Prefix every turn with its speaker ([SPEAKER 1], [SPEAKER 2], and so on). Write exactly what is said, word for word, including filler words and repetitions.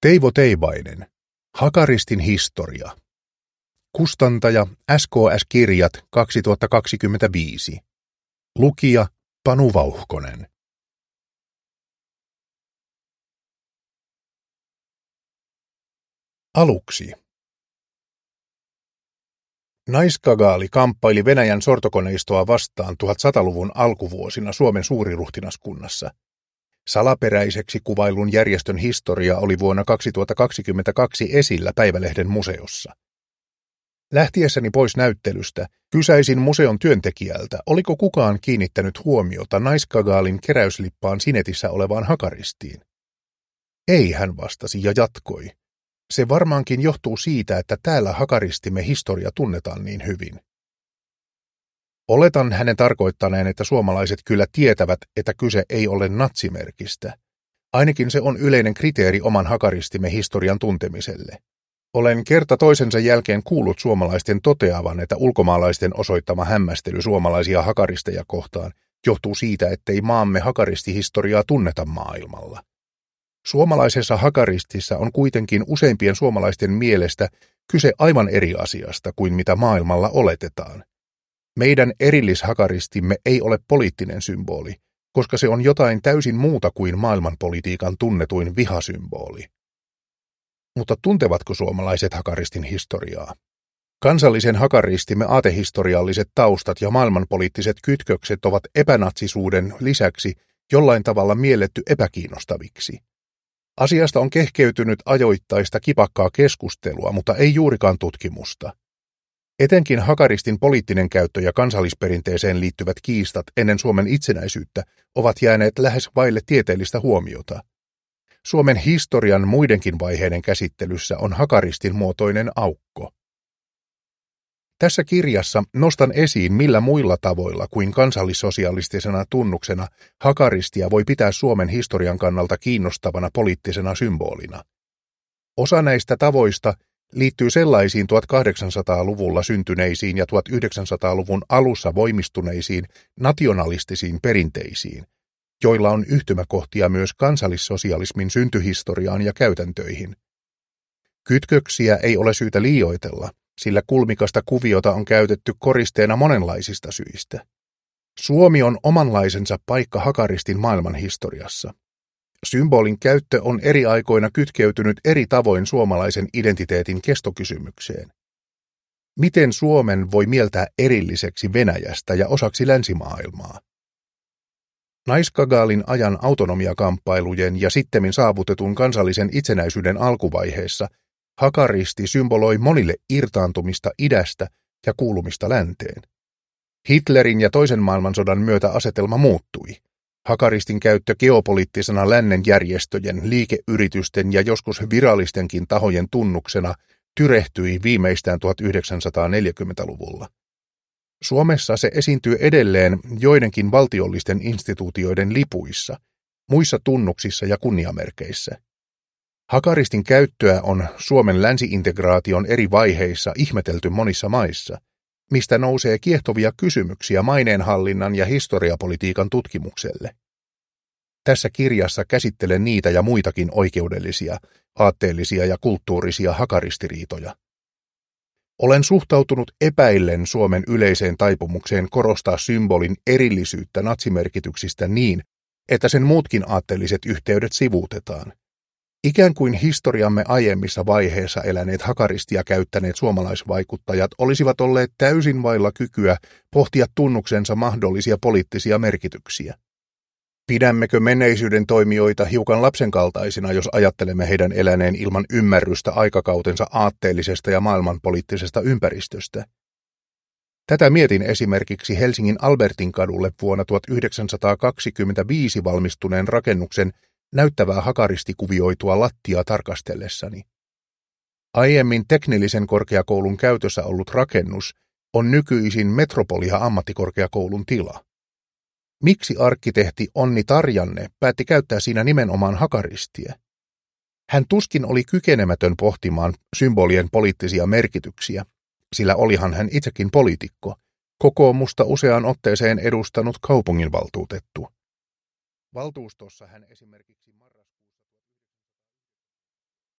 [SPEAKER 1] Teivo Teivainen. Hakaristin historia. Kustantaja S K S-kirjat kaksituhattakaksikymmentäviisi. Lukija Panu Vauhkonen. Aluksi. Naiskagaali kamppaili Venäjän sortokoneistoa vastaan tuhatsataluvun alkuvuosina Suomen suuriruhtinaskunnassa. Salaperäiseksi kuvailun järjestön historia oli vuonna kaksituhattakaksikymmentäkaksi esillä Päivälehden museossa. Lähtiessäni pois näyttelystä kysäisin museon työntekijältä, oliko kukaan kiinnittänyt huomiota Naiskagaalin keräyslippaan sinetissä olevaan hakaristiin. Ei, hän vastasi ja jatkoi. Se varmaankin johtuu siitä, että täällä hakaristimme historia tunnetaan niin hyvin. Oletan hänen tarkoittaneen, että suomalaiset kyllä tietävät, että kyse ei ole natsimerkistä. Ainakin se on yleinen kriteeri oman hakaristimme historian tuntemiselle. Olen kerta toisensa jälkeen kuullut suomalaisten toteavan, että ulkomaalaisten osoittama hämmästely suomalaisia hakaristeja kohtaan johtuu siitä, ettei maamme hakaristihistoriaa tunneta maailmalla. Suomalaisessa hakaristissa on kuitenkin useimpien suomalaisten mielestä kyse aivan eri asiasta kuin mitä maailmalla oletetaan. Meidän erillishakaristimme ei ole poliittinen symboli, koska se on jotain täysin muuta kuin maailmanpolitiikan tunnetuin vihasymboli. Mutta tuntevatko suomalaiset hakaristin historiaa? Kansallisen hakaristimme aatehistorialliset taustat ja maailmanpoliittiset kytkökset ovat epänatsisuuden lisäksi jollain tavalla mielletty epäkiinnostaviksi. Asiasta on kehkeytynyt ajoittaista kipakkaa keskustelua, mutta ei juurikaan tutkimusta. Etenkin hakaristin poliittinen käyttö ja kansallisperinteeseen liittyvät kiistat ennen Suomen itsenäisyyttä ovat jääneet lähes vaille tieteellistä huomiota. Suomen historian muidenkin vaiheiden käsittelyssä on hakaristin muotoinen aukko. Tässä kirjassa nostan esiin, millä muilla tavoilla kuin kansallissosialistisena tunnuksena hakaristia voi pitää Suomen historian kannalta kiinnostavana poliittisena symbolina. Osa näistä tavoista liittyy sellaisiin tuhatkahdeksansataaluvulla syntyneisiin ja tuhatyhdeksänsataaluvun alussa voimistuneisiin nationalistisiin perinteisiin, joilla on yhtymäkohtia myös kansallissosialismin syntyhistoriaan ja käytäntöihin. Kytköksiä ei ole syytä liioitella, sillä kulmikasta kuviota on käytetty koristeena monenlaisista syistä. Suomi on omanlaisensa paikka hakaristin maailmanhistoriassa. Symbolin käyttö on eri aikoina kytkeytynyt eri tavoin suomalaisen identiteetin kestokysymykseen. Miten Suomen voi mieltää erilliseksi Venäjästä ja osaksi länsimaailmaa? Naiskagaalin ajan autonomiakamppailujen ja sittemmin saavutetun kansallisen itsenäisyyden alkuvaiheessa hakaristi symboloi monille irtaantumista idästä ja kuulumista länteen. Hitlerin ja toisen maailmansodan myötä asetelma muuttui. Hakaristin käyttö geopoliittisena lännen järjestöjen, liikeyritysten ja joskus virallistenkin tahojen tunnuksena tyrehtyi viimeistään tuhatyhdeksänsataaneljäkymmentäluvulla. Suomessa se esiintyy edelleen joidenkin valtiollisten instituutioiden lipuissa, muissa tunnuksissa ja kunniamerkeissä. Hakaristin käyttöä on Suomen länsi-integraation eri vaiheissa ihmetelty monissa maissa, mistä nousee kiehtovia kysymyksiä maineenhallinnan ja historiapolitiikan tutkimukselle. Tässä kirjassa käsittelen niitä ja muitakin oikeudellisia, aatteellisia ja kulttuurisia hakaristiriitoja. Olen suhtautunut epäillen Suomen yleiseen taipumukseen korostaa symbolin erillisyyttä natsimerkityksistä niin, että sen muutkin aatteelliset yhteydet sivuutetaan. Ikään kuin historiamme aiemmissa vaiheissa eläneet hakaristia käyttäneet suomalaisvaikuttajat olisivat olleet täysin vailla kykyä pohtia tunnuksensa mahdollisia poliittisia merkityksiä. Pidämmekö menneisyyden toimijoita hiukan lapsenkaltaisina, jos ajattelemme heidän eläneen ilman ymmärrystä aikakautensa aatteellisesta ja maailmanpoliittisesta ympäristöstä? Tätä mietin esimerkiksi Helsingin Albertinkadulle vuonna tuhatyhdeksänsataakaksikymmentäviisi valmistuneen rakennuksen näyttävää hakaristikuvioitua lattiaa tarkastellessani. Aiemmin teknillisen korkeakoulun käytössä ollut rakennus on nykyisin Metropolia-ammattikorkeakoulun tila. Miksi arkkitehti Onni Tarjanne päätti käyttää siinä nimenomaan hakaristia? Hän tuskin oli kykenemätön pohtimaan symbolien poliittisia merkityksiä, sillä olihan hän itsekin poliitikko, kokoomusta useaan otteeseen edustanut kaupunginvaltuutettu. Valtuustossa hän esimerkiksi